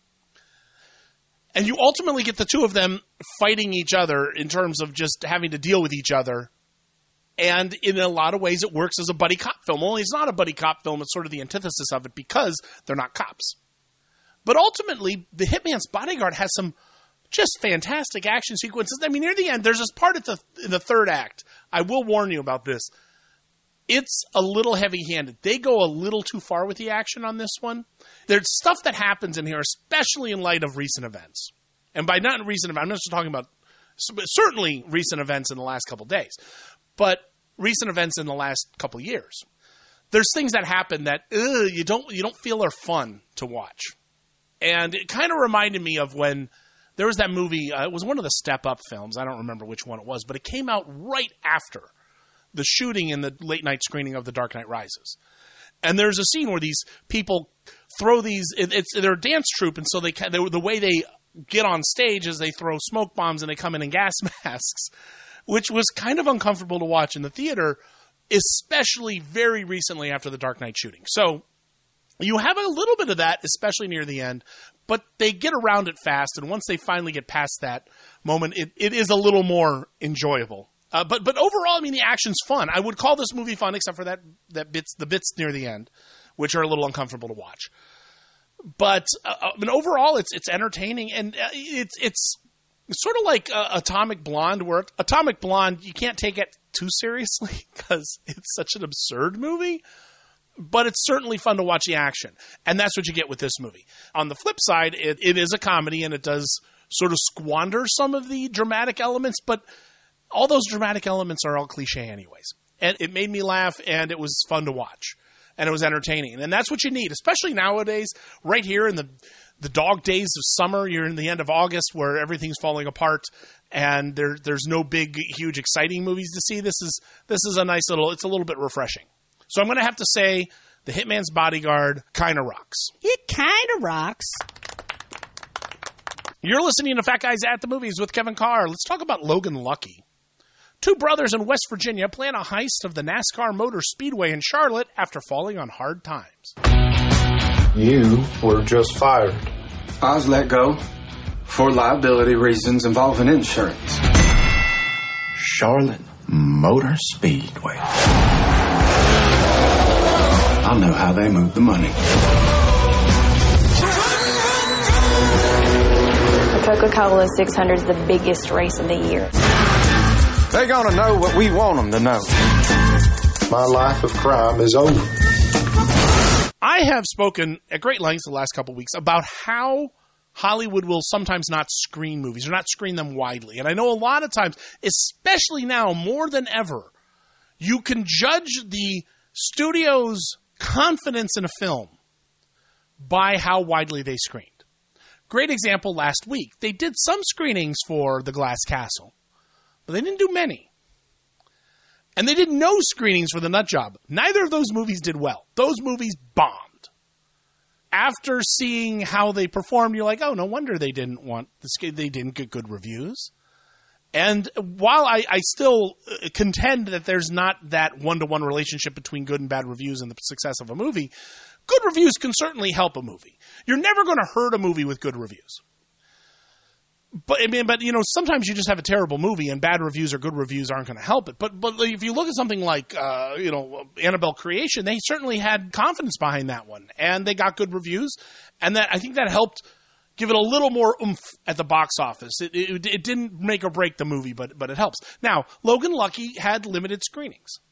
And you ultimately get the two of them fighting each other in terms of just having to deal with each other. And in a lot of ways, it works as a buddy cop film. Only it's not a buddy cop film. It's sort of the antithesis of it because they're not cops. But ultimately, The Hitman's Bodyguard has some just fantastic action sequences. I mean, near the end, there's this part in the third act. I will warn you about this. It's a little heavy-handed. They go a little too far with the action on this one. There's stuff that happens in here, especially in light of recent events. And by not recent events, I'm not just talking about certainly recent events in the last couple days, but recent events in the last couple years. There's things that happen that you don't feel are fun to watch. And it kind of reminded me of when there was that movie, it was one of the Step Up films. I don't remember which one it was, but it came out right after the shooting in the late night screening of The Dark Knight Rises. And there's a scene where these people throw they're a dance troupe, and so the way they get on stage is they throw smoke bombs and they come in gas masks, which was kind of uncomfortable to watch in the theater, especially very recently after the Dark Knight shooting. So you have a little bit of that, especially near the end, but they get around it fast, and once they finally get past that moment, it is a little more enjoyable. But overall, I mean, the action's fun. I would call this movie fun, except for the bits near the end, which are a little uncomfortable to watch. But I mean, overall, it's entertaining, and it's sort of like Atomic Blonde, where Atomic Blonde you can't take it too seriously because it's such an absurd movie. But it's certainly fun to watch the action, and that's what you get with this movie. On the flip side, it is a comedy, and it does sort of squander some of the dramatic elements, but all those dramatic elements are all cliche anyways. And it made me laugh, and it was fun to watch. And it was entertaining. And that's what you need, especially nowadays, right here in the dog days of summer. You're in the end of August where everything's falling apart, and there's no big, huge, exciting movies to see. This is a nice it's a little bit refreshing. So I'm going to have to say The Hitman's Bodyguard kind of rocks. It kind of rocks. You're listening to Fat Guys at the Movies with Kevin Carr. Let's talk about Logan Lucky. Two brothers in West Virginia plan a heist of the NASCAR Motor Speedway in Charlotte after falling on hard times. You were just fired. I was let go for liability reasons involving insurance. Charlotte Motor Speedway. I know how they move the money. The Coca-Cola 600 is the biggest race of the year. They're gonna know what we want them to know. My life of crime is over. I have spoken at great length the last couple of weeks about how Hollywood will sometimes not screen movies or not screen them widely. And I know a lot of times, especially now more than ever, you can judge the studio's confidence in a film by how widely they screened. Great example last week. They did some screenings for The Glass Castle, but they didn't do many. And they did no screenings for The Nut Job. Neither of those movies did well. Those movies bombed. After seeing how they performed, you're like, oh, no wonder they didn't get good reviews. And while I still contend that there's not that one-to-one relationship between good and bad reviews and the success of a movie, good reviews can certainly help a movie. You're never going to hurt a movie with good reviews. But sometimes you just have a terrible movie and bad reviews or good reviews aren't going to help it. But if you look at something like, Annabelle Creation, they certainly had confidence behind that one. And they got good reviews. And I think that helped give it a little more oomph at the box office. It didn't make or break the movie, but it helps. Now, Logan Lucky had limited screenings.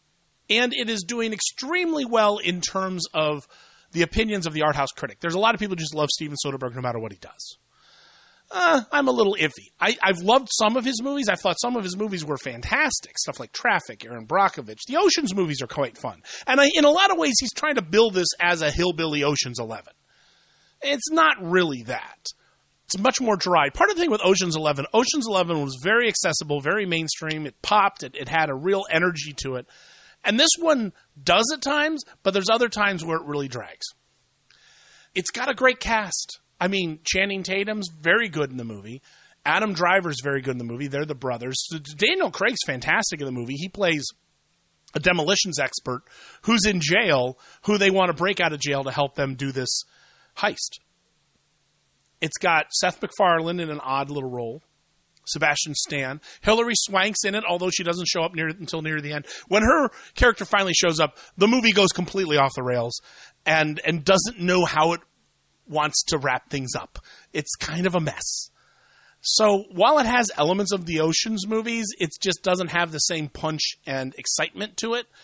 And it is doing extremely well in terms of the opinions of the art house critic. There's a lot of people who just love Steven Soderbergh no matter what he does. I'm a little iffy. I've loved some of his movies. I thought some of his movies were fantastic. Stuff like Traffic, Aaron Brockovich. The Ocean's movies are quite fun. And in a lot of ways, he's trying to build this as a hillbilly Ocean's 11. It's not really that. It's much more dry. Part of the thing with Ocean's 11 was very accessible, very mainstream. It popped. It had a real energy to it. And this one does at times, but there's other times where it really drags. It's got a great cast. I mean, Channing Tatum's very good in the movie. Adam Driver's very good in the movie. They're the brothers. Daniel Craig's fantastic in the movie. He plays a demolitions expert who's in jail, who they want to break out of jail to help them do this heist. It's got Seth MacFarlane in an odd little role. Sebastian Stan. Hilary Swank's in it, although she doesn't show up until near the end. When her character finally shows up, the movie goes completely off the rails and doesn't know how it wants to wrap things up. It's kind of a mess. So while it has elements of the Ocean's movies, it just doesn't have the same punch and excitement to it.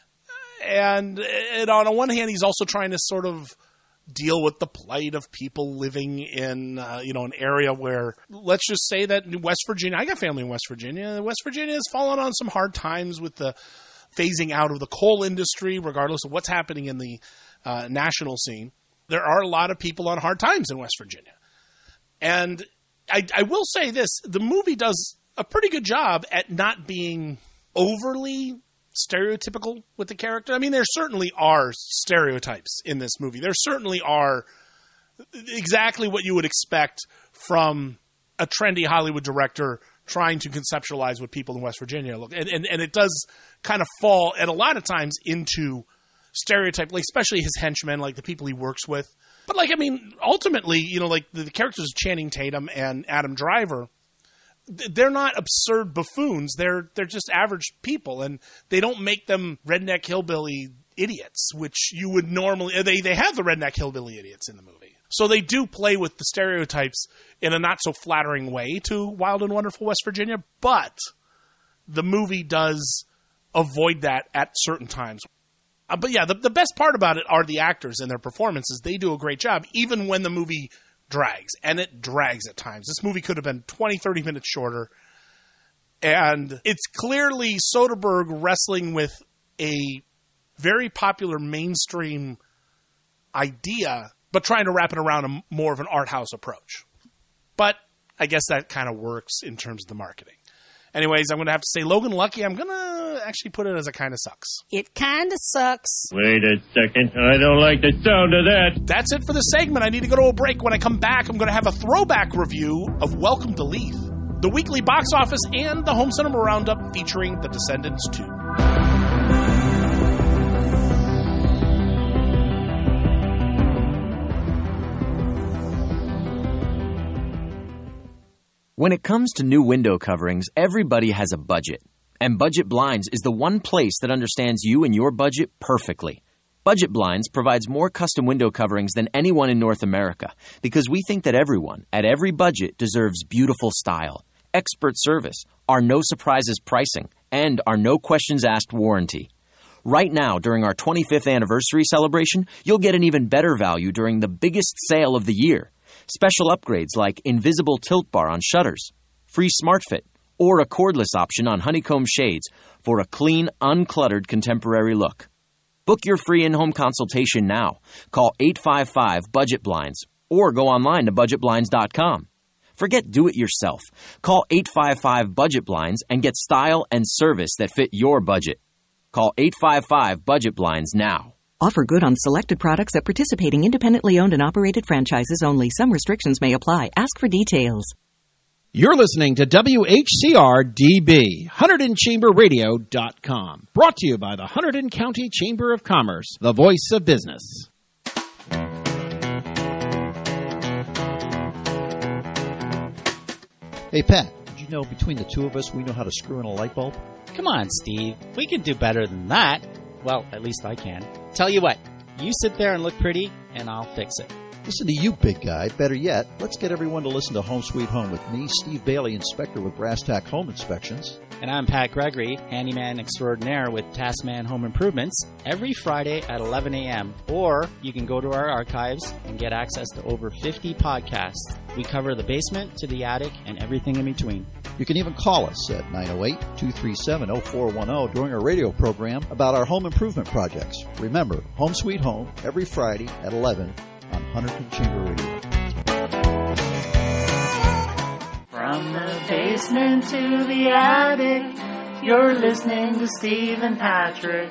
And on the one hand, he's also trying to sort of deal with the plight of people living in, an area where, let's just say that in West Virginia, I got family in West Virginia. West Virginia has fallen on some hard times with the phasing out of the coal industry, regardless of what's happening in the national scene. There are a lot of people on hard times in West Virginia. And I will say this, the movie does a pretty good job at not being overly stereotypical with the character. I mean, there certainly are stereotypes in this movie. There certainly are exactly what you would expect from a trendy Hollywood director trying to conceptualize what people in West Virginia look. And it does kind of fall at a lot of times into stereotype, like especially his henchmen, like the people he works with. But ultimately, the characters of Channing Tatum and Adam Driver, they're not absurd buffoons. They're just average people, and they don't make them redneck hillbilly idiots, which you would normally. They have the redneck hillbilly idiots in the movie, so they do play with the stereotypes in a not so flattering way to Wild and Wonderful West Virginia. But the movie does avoid that at certain times. But yeah, the best part about it are the actors and their performances. They do a great job, even when the movie drags, and it drags at times. This movie could have been 20, 30 minutes shorter, and it's clearly Soderbergh wrestling with a very popular mainstream idea, but trying to wrap it around more of an art house approach. But I guess that kind of works in terms of the marketing. Anyways, I'm going to have to say Logan Lucky, I'm going to actually put it as a kind of sucks. It kind of sucks. Wait a second. I don't like the sound of that. That's it for the segment. I need to go to a break. When I come back, I'm going to have a throwback review of Welcome to Leith, the weekly box office, and the home cinema roundup featuring The Descendants 2. When it comes to new window coverings, everybody has a budget. And Budget Blinds is the one place that understands you and your budget perfectly. Budget Blinds provides more custom window coverings than anyone in North America because we think that everyone, at every budget, deserves beautiful style, expert service, our no-surprises pricing, and our no-questions-asked warranty. Right now, during our 25th anniversary celebration, you'll get an even better value during the biggest sale of the year. Special upgrades like invisible tilt bar on shutters, free smart fit, or a cordless option on honeycomb shades for a clean, uncluttered contemporary look. Book your free in-home consultation now. Call 855-BUDGET-BLINDS or go online to budgetblinds.com. Forget do-it-yourself. Call 855-BUDGET-BLINDS and get style and service that fit your budget. Call 855-BUDGET-BLINDS now. Offer good on selected products at participating independently owned and operated franchises only. Some restrictions may apply. Ask for details. You're listening to WHCR-DB, HunterdonChamberRadio.com. Brought to you by the Hunterdon County Chamber of Commerce, the voice of business. Hey, Pat, did you know between the two of us, we know how to screw in a light bulb? Come on, Steve. We can do better than that. Well, at least I can. Tell you what, you sit there and look pretty, and I'll fix it. Listen to you, big guy. Better yet, let's get everyone to listen to Home Sweet Home with me, Steve Bailey, inspector with Brass Tack Home Inspections. And I'm Pat Gregory, handyman extraordinaire with Taskman Home Improvements, every Friday at 11 a.m. Or you can go to our archives and get access to over 50 podcasts. We cover the basement to the attic and everything in between. You can even call us at 908-237-0410 during our radio program about our home improvement projects. Remember, Home Sweet Home, every Friday at 11 on Hunterdon Chamber Radio. From the basement to the attic, you're listening to Steve and Patrick.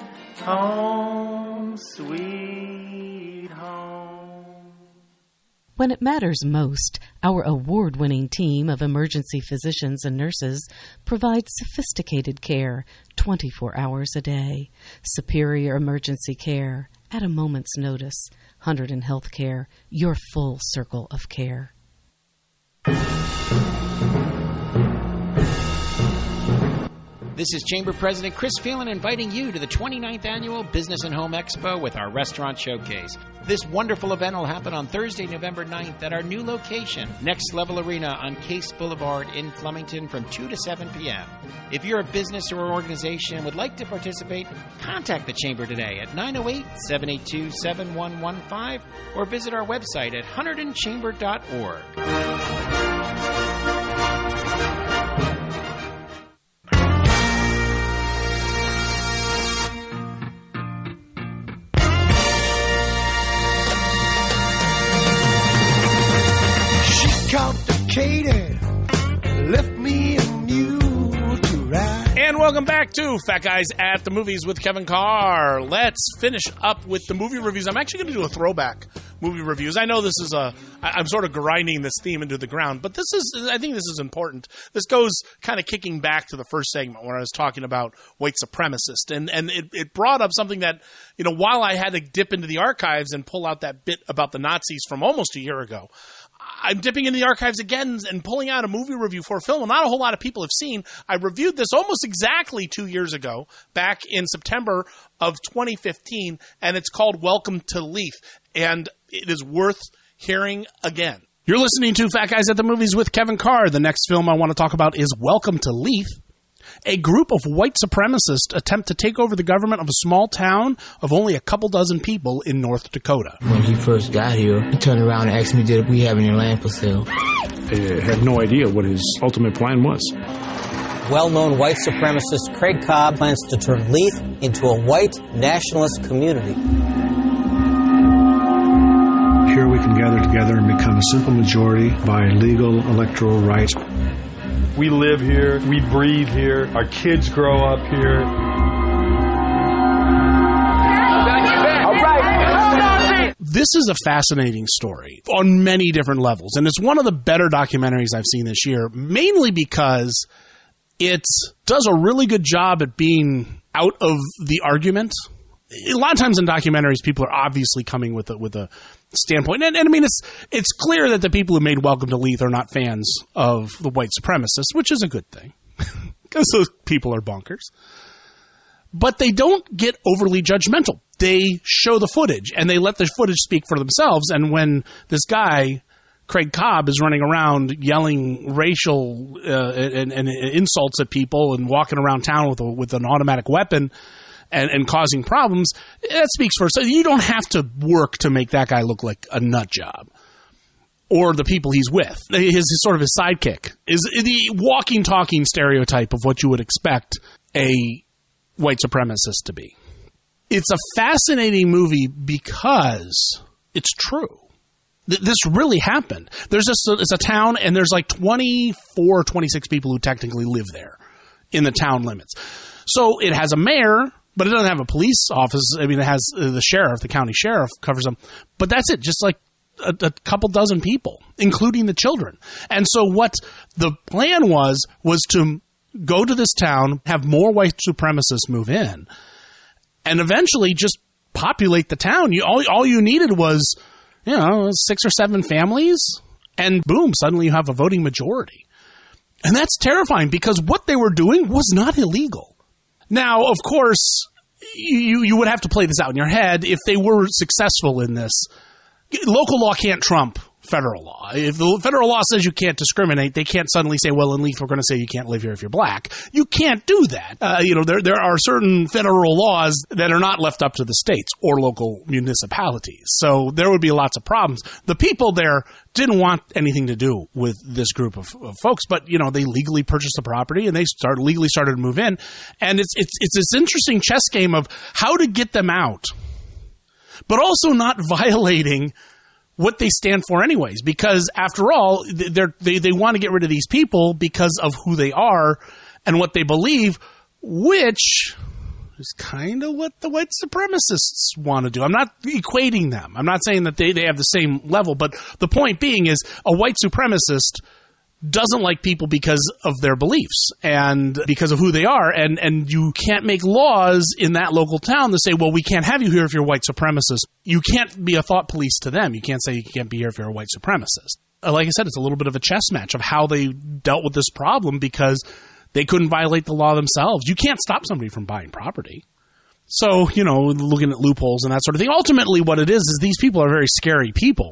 Home Sweet Home. When it matters most, our award-winning team of emergency physicians and nurses provides sophisticated care 24 hours a day. Superior emergency care at a moment's notice. Hunterdon Healthcare, your full circle of care. This is Chamber President Chris Phelan inviting you to the 29th Annual Business and Home Expo with our Restaurant Showcase. This wonderful event will happen on Thursday, November 9th at our new location, Next Level Arena on Case Boulevard in Flemington from 2 to 7 p.m. If you're a business or organization and would like to participate, contact the Chamber today at 908-782-7115 or visit our website at hunterdonchamber.org. Complicated, left me and you to ride. And welcome back to Fat Guys at the Movies with Kevin Carr. Let's finish up with the movie reviews. I'm actually going to do a throwback movie reviews. I know this is I'm sort of grinding this theme into the ground, but I think this is important. This goes kind of kicking back to the first segment where I was talking about white supremacist, and it brought up something that, while I had to dip into the archives and pull out that bit about the Nazis from almost a year ago, I'm dipping into the archives again and pulling out a movie review for a film not a whole lot of people have seen. I reviewed this almost exactly 2 years ago, back in September of 2015, and it's called Welcome to Leith, and it is worth hearing again. You're listening to Fat Guys at the Movies with Kevin Carr. The next film I want to talk about is Welcome to Leith. A group of white supremacists attempt to take over the government of a small town of only a couple dozen people in North Dakota. When he first got here, he turned around and asked me, did we have any land for sale? I had no idea what his ultimate plan was. Well-known white supremacist Craig Cobb plans to turn Leith into a white nationalist community. Here we can gather together and become a simple majority by legal electoral rights. We live here, we breathe here, our kids grow up here. This is a fascinating story on many different levels, and it's one of the better documentaries I've seen this year, mainly because it does a really good job at being out of the argument. A lot of times in documentaries, people are obviously coming with a standpoint. And I mean, it's clear that the people who made Welcome to Leith are not fans of the white supremacists, which is a good thing, because those people are bonkers. But they don't get overly judgmental. They show the footage, and they let the footage speak for themselves. And when this guy, Craig Cobb, is running around yelling racial and insults at people and walking around town with an automatic weapon and causing problems, that speaks for itself. You don't have to work to make that guy look like a nut job. Or the people he's with. His sort of his sidekick is the walking, talking stereotype of what you would expect a white supremacist to be. It's a fascinating movie because it's true. This really happened. It's a town, and there's like 24 or 26 people who technically live there in the town limits. So it has a mayor, but it doesn't have a police office. I mean, it has the sheriff, the county sheriff covers them. But that's it, just like a couple dozen people, including the children. And so what the plan was to go to this town, have more white supremacists move in, and eventually just populate the town. All you needed was, 6 or 7 families, and boom, suddenly you have a voting majority. And that's terrifying because what they were doing was not illegal. Now, of course, you would have to play this out in your head. If they were successful in this, local law can't trump federal law. If the federal law says you can't discriminate, they can't suddenly say, well, in Leith, we're going to say you can't live here if you're black. You can't do that. There are certain federal laws that are not left up to the states or local municipalities. So there would be lots of problems. The people there didn't want anything to do with this group of folks, but, they legally purchased the property and they legally started to move in. And it's this interesting chess game of how to get them out, but also not violating what they stand for anyways, because after all, they want to get rid of these people because of who they are and what they believe, which is kind of what the white supremacists want to do. I'm not equating them. I'm not saying that they have the same level, but the point being is a white supremacist doesn't like people because of their beliefs and because of who they are. And you can't make laws in that local town that say, well, we can't have you here if you're a white supremacist. You can't be a thought police to them. You can't say you can't be here if you're a white supremacist. Like I said, it's a little bit of a chess match of how they dealt with this problem because they couldn't violate the law themselves. You can't stop somebody from buying property. So, looking at loopholes and that sort of thing. Ultimately, what it is these people are very scary people.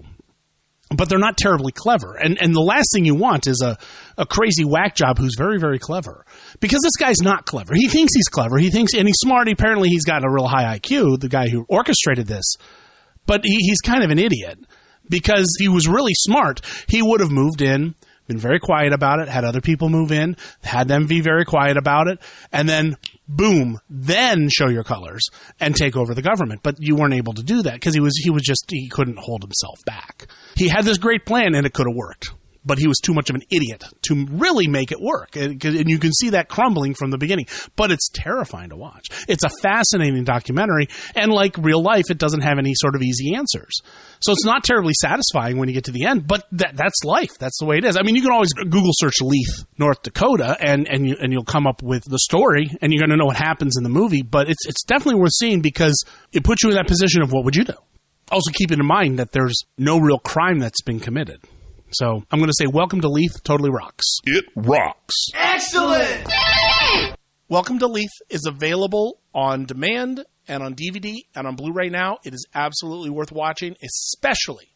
But they're not terribly clever. And the last thing you want is a crazy whack job who's very, very clever. Because this guy's not clever. He thinks he's clever. He thinks, and he's smart. Apparently he's got a real high IQ, the guy who orchestrated this. But he's kind of an idiot. Because if he was really smart, he would have moved in, been very quiet about it, had other people move in, had them be very quiet about it, and then boom, then show your colors and take over the government. But you weren't able to do that because he couldn't hold himself back. He had this great plan and it could have worked, but he was too much of an idiot to really make it work. And you can see that crumbling from the beginning, but it's terrifying to watch. It's a fascinating documentary, and like real life, it doesn't have any sort of easy answers. So it's not terribly satisfying when you get to the end, but that's life. That's the way it is. I mean, you can always Google search Leith, North Dakota, and you'll come up with the story, and you're going to know what happens in the movie, but it's definitely worth seeing because it puts you in that position of what would you do? Also keeping in mind that there's no real crime that's been committed. So I'm going to say Welcome to Leith totally rocks. It rocks. Excellent! Welcome to Leith is available on demand and on DVD and on Blu-ray now. It is absolutely worth watching, especially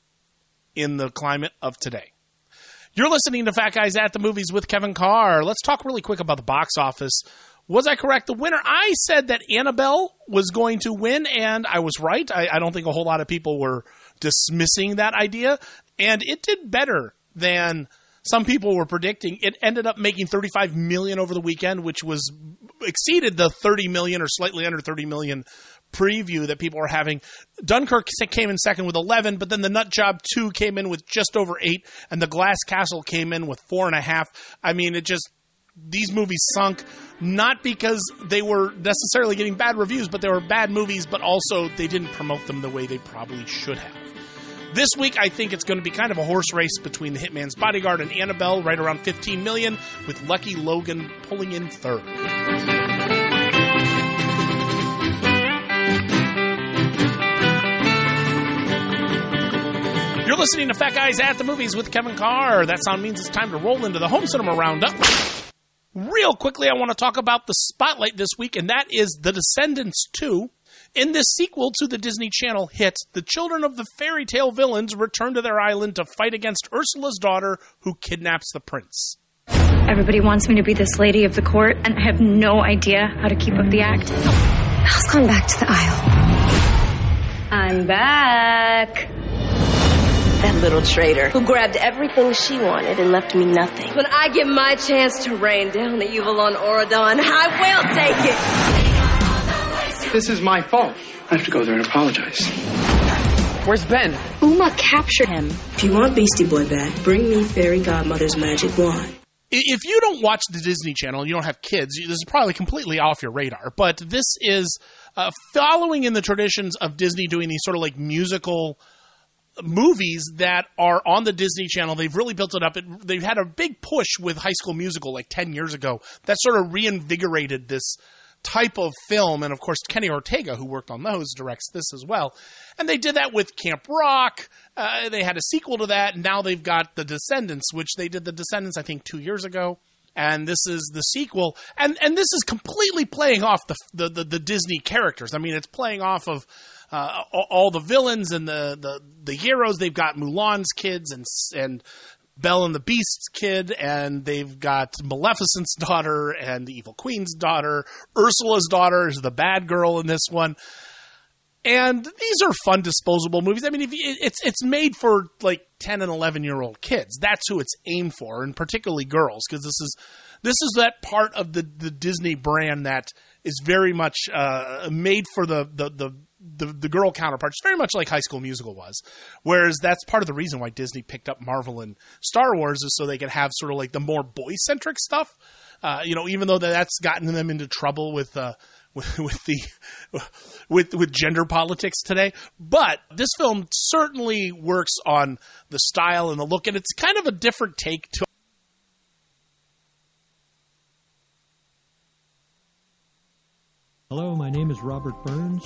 in the climate of today. You're listening to Fat Guys at the Movies with Kevin Carr. Let's talk really quick about the box office. Was I correct? The winner, I said that Annabelle was going to win, and I was right. I don't think a whole lot of people were dismissing that idea, and it did better than some people were predicting. It ended up making $35 million over the weekend, which exceeded the $30 million or slightly under $30 million preview that people were having. Dunkirk came in second with 11, but then The Nut Job 2 came in with just over 8, and The Glass Castle came in with 4.5. I mean, these movies sunk, not because they were necessarily getting bad reviews, but they were bad movies, but also they didn't promote them the way they probably should have. This week, I think it's going to be kind of a horse race between The Hitman's Bodyguard and Annabelle, right around $15 million, with Lucky Logan pulling in third. You're listening to Fat Guys at the Movies with Kevin Carr. That sound means it's time to roll into the Home Cinema Roundup. Real quickly, I want to talk about the spotlight this week, and that is The Descendants 2. In this sequel to the Disney Channel hit, the children of the fairy tale villains return to their island to fight against Ursula's daughter, who kidnaps the prince. Everybody wants me to be this lady of the court, and I have no idea how to keep up the act. Belle's gone back to the Isle. I'm back. That little traitor who grabbed everything she wanted and left me nothing. When I get my chance to rain down the evil on Auradon, I will take it! This is my fault. I have to go there and apologize. Where's Ben? Uma captured him. If you want Beastie Boy back, bring me Fairy Godmother's magic wand. If you don't watch the Disney Channel and you don't have kids, this is probably completely off your radar. But this is following in the traditions of Disney doing these sort of like musical movies that are on the Disney Channel. They've really built it up. They've had a big push with High School Musical like 10 years ago that sort of reinvigorated this type of film. And of course, Kenny Ortega, who worked on those, directs this as well. And they did that with Camp Rock. They had a sequel to that. And now they've got The Descendants, which they did The Descendants, I think, 2 years ago. And this is the sequel. And this is completely playing off the Disney characters. I mean, it's playing off of all the villains and the heroes. They've got Mulan's kids and Belle and the Beast's kid, and they've got Maleficent's daughter and the Evil Queen's daughter. Ursula's daughter is the bad girl in this one. And these are fun, disposable movies. I mean, it's made for like 10 and 11-year-old kids. That's who it's aimed for, and particularly girls, because this is that part of the Disney brand that is very much made for the girl counterpart. It's very much like High School Musical was. Whereas that's part of the reason why Disney picked up Marvel and Star Wars, is so they could have sort of like the more boy-centric stuff. Even though that's gotten them into trouble with gender politics today. But this film certainly works on the style and the look, and it's kind of a different take to. Hello, my name is Robert Burns.